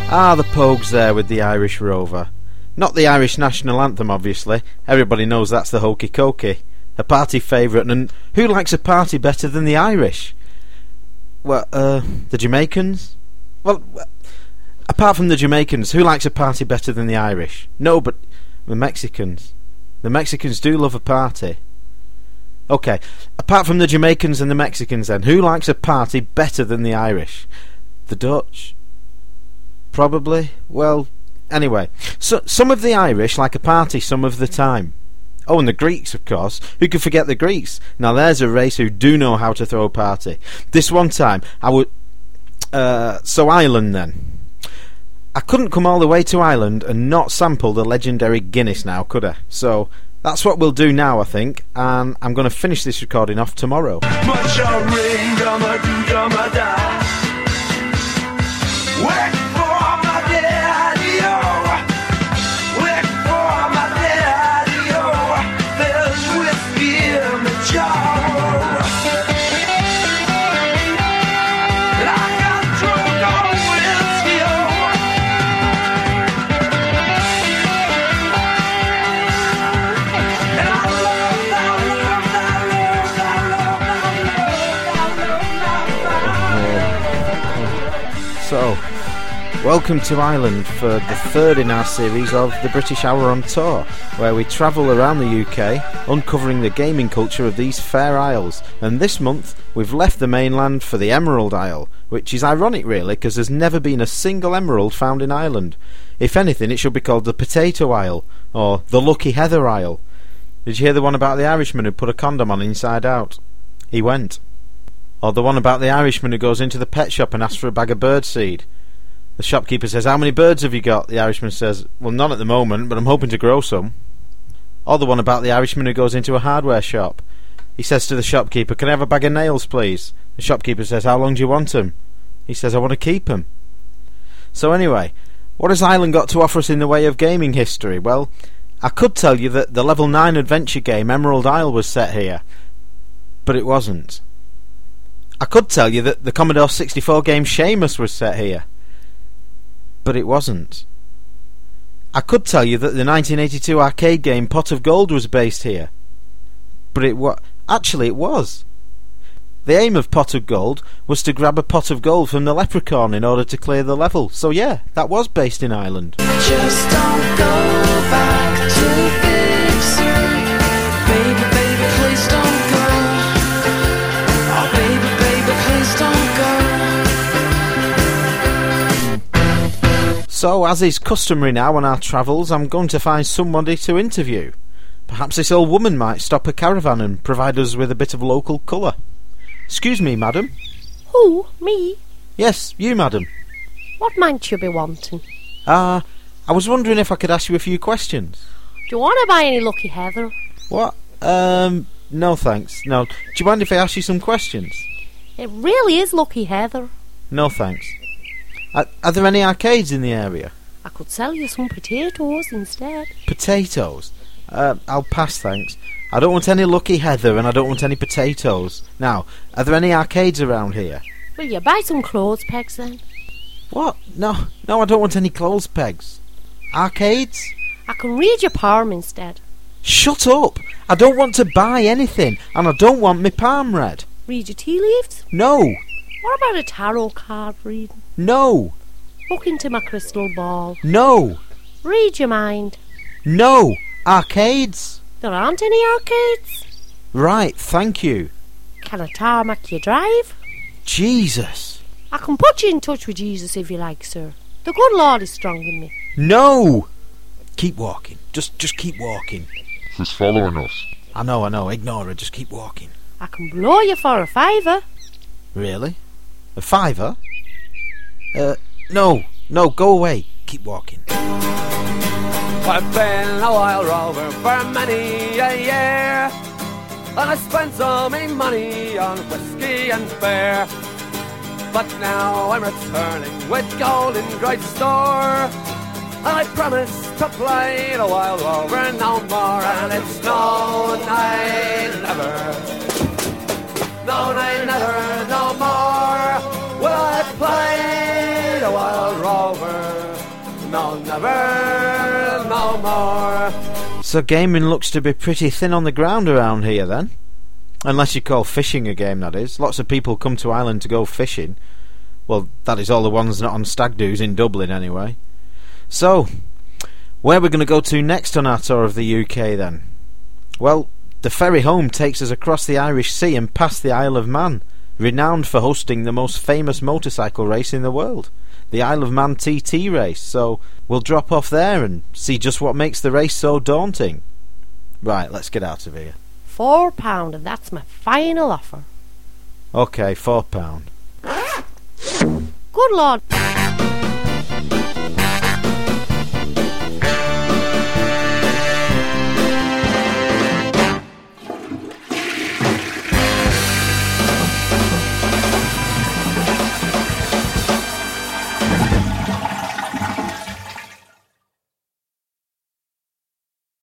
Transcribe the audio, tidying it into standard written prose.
Ah, the Pogues there with the Irish Rover. Not the Irish national anthem, obviously. Everybody knows that's the Hokey Cokey. A party favourite, and who likes a party better than the Irish? Well, the Jamaicans? Well, apart from the Jamaicans, who likes a party better than the Irish? No, but the Mexicans. The Mexicans do love a party. Okay, apart from the Jamaicans and the Mexicans then, who likes a party better than the Irish? The Dutch? Probably. Well, anyway. So, some of the Irish like a party some of the time. Oh, and the Greeks, of course. Who could forget the Greeks? Now there's a race who do know how to throw a party. This one time, I would... so Ireland then. I couldn't come all the way to Ireland and not sample the legendary Guinness now, could I? So... that's what we'll do now, I think, and I'm going to finish this recording off tomorrow. So, welcome to Ireland for the third in our series of the British Hour on Tour, where we travel around the UK, uncovering the gaming culture of these fair isles. And this month, we've left the mainland for the Emerald Isle, which is ironic really, because there's never been a single emerald found in Ireland. If anything, it should be called the Potato Isle, or the Lucky Heather Isle. Did you hear the one about the Irishman who put a condom on inside out? He went. Or the one about the Irishman who goes into the pet shop and asks for a bag of birdseed. The shopkeeper says, "How many birds have you got?" The Irishman says, "Well, none at the moment, but I'm hoping to grow some." Or the one about the Irishman who goes into a hardware shop. He says to the shopkeeper, "Can I have a bag of nails, please?" The shopkeeper says, "How long do you want them?" He says, "I want to keep them." So anyway, what has Ireland got to offer us in the way of gaming history? Well, I could tell you that the level 9 adventure game Emerald Isle was set here, but it wasn't. I could tell you that the Commodore 64 game Seamus was set here, but it wasn't. I could tell you that the 1982 arcade game Pot of Gold was based here, but it was. The aim of Pot of Gold was to grab a pot of gold from the leprechaun in order to clear the level, so yeah, that was based in Ireland. Just don't go back to Big Sur. Baby, baby, please don't go. Oh, baby, please don't go. So, as is customary now on our travels, I'm going to find somebody to interview. Perhaps this old woman might stop a caravan and provide us with a bit of local colour. Excuse me, madam. Who? Me? Yes, you, madam. What might you be wanting? I was wondering if I could ask you a few questions. Do you want to buy any Lucky Heather? What? No thanks. No. Do you mind if I ask you some questions? It really is Lucky Heather. No thanks. Are there any arcades in the area? I could sell you some potatoes instead. Potatoes? I'll pass, thanks. I don't want any Lucky Heather and I don't want any potatoes. Now, are there any arcades around here? Will you buy some clothes pegs then? What? No, I don't want any clothes pegs. Arcades? I can read your palm instead. Shut up! I don't want to buy anything, and I don't want my palm read. Read your tea leaves? No. What about a tarot card reading? No. Look into my crystal ball. No. Read your mind. No. Arcades. There aren't any arcades. Right, thank you. Can I tarmac your drive? Jesus. I can put you in touch with Jesus if you like, sir. The good Lord is strong in me. No. Keep walking. Just keep walking. She's following us. I know. Ignore her. Just keep walking. I can blow you for a fiver. Really? A fiver? No, go away. Keep walking. I've been a wild rover for many a year, and I spent all my money on whiskey and beer. But now I'm returning with gold in great store, and I promise to play the wild rover no more. And it's no, I never, no more will I play the wild rover. no, never, no more. So gaming looks to be pretty thin on the ground around here then. Unless you call fishing a game, that is. Lots of people come to Ireland to go fishing. Well, that is all the ones not on stag do's in Dublin anyway. So, where are we going to go to next on our tour of the UK then? Well, the ferry home takes us across the Irish Sea and past the Isle of Man, renowned for hosting the most famous motorcycle race in the world, the Isle of Man TT race. So we'll drop off there and see just what makes the race so daunting. Right, let's get out of here. £4, and that's my final offer. OK, £4. Good Lord.